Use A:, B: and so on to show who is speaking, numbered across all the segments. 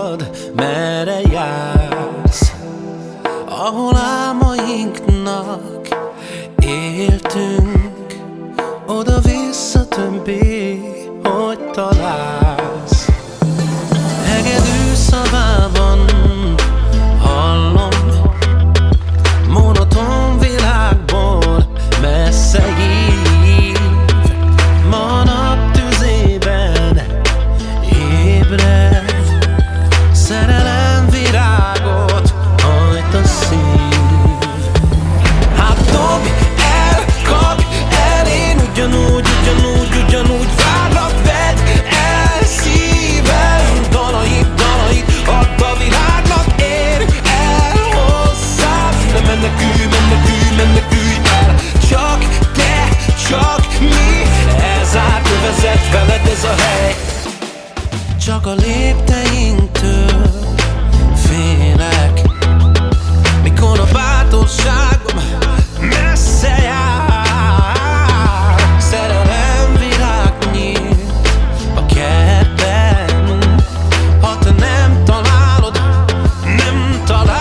A: magad, merre jársz? Ahol álmainknak éltünk, oda-vissza többé, hogy találsz. Hegedű szavában hallom, monoton világból messze hív. Ma a nap tüzében ébred, szerelem virágot hajt a szív. Hát dobj el, kapj el, én ugyanúgy várlak, vedd el szívem. Dalait add a világnak, érj el hozzám. Ne menekülj el, csak te, csak mi. Elzárt övezet, veled ez a hely. Csak a lépteinktől félek, mikor a bátorságom messze jár. Szerelem virág nyílt a kertben, ha te nem találod, nem találsz.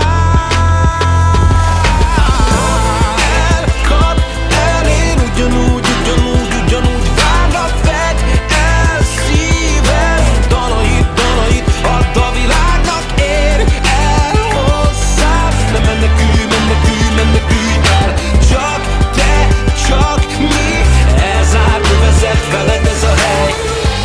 A: Elkap el, én ugyanúgy várlak, vedd el szívem. Dalait add a világnak, érj el hozzám. Ne menekülj el, csak te, csak mi. Elzárt övezet, veled ez a hely.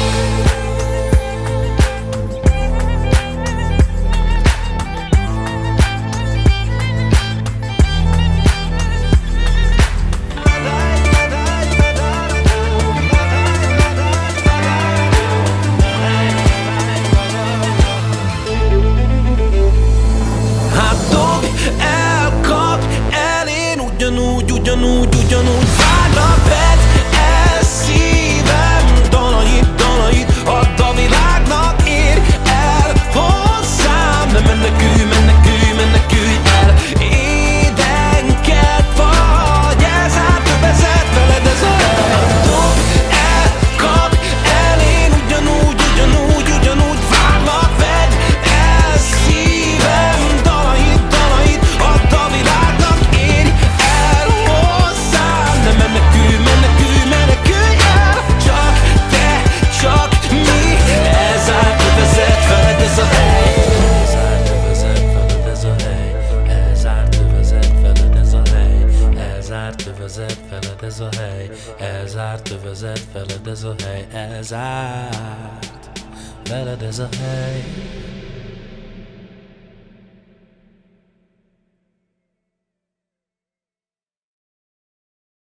A: Ugyanúgy várlak, vedd el szívem. Dalait add a világnak, érj el hozzám. Ne menekülj el, édenked vagy. Elzárt övezet, veled ez a hely. Dobj el, kapj el, én ugyanúgy várlak, vedd el szívem. Dalait add a világnak, érj el hozzám. Ne menekülj el, csak te, csak mi. Elzárt övezet, veled ez a hely. Elzárt övezet, veled ez a hely. Elzárt övezet, veled ez a hely. Elzárt övezet, veled ez a hely. Elzárt övezet, veled ez a hely. Elzárt veled ez a hely.